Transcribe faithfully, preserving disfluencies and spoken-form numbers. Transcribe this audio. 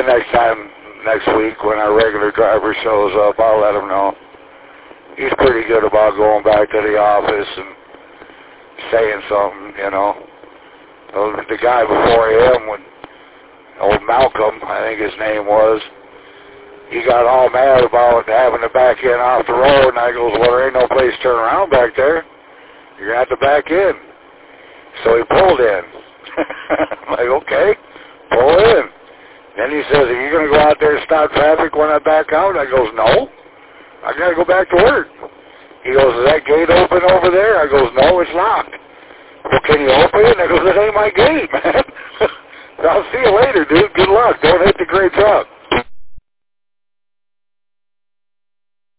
then next time, next week, when our regular driver shows up, I'll let him know. He's pretty good about going back to the office and saying something, you know. The guy before him, when old Malcolm, I think his name was, he got all mad about having to back in off the road, and I goes, well, there ain't no place to turn around back there. You're going to have to back in. So he pulled in. I'm like, okay, pull in. Then he says, are you going to go out there and stop traffic when I back out? I goes, no. I got to go back to work. He goes, is that gate open over there? I goes, no, it's locked. Well, can you open it? I goes, it ain't my gate, man. I'll see you later, dude. Good luck. Don't hit the gray truck.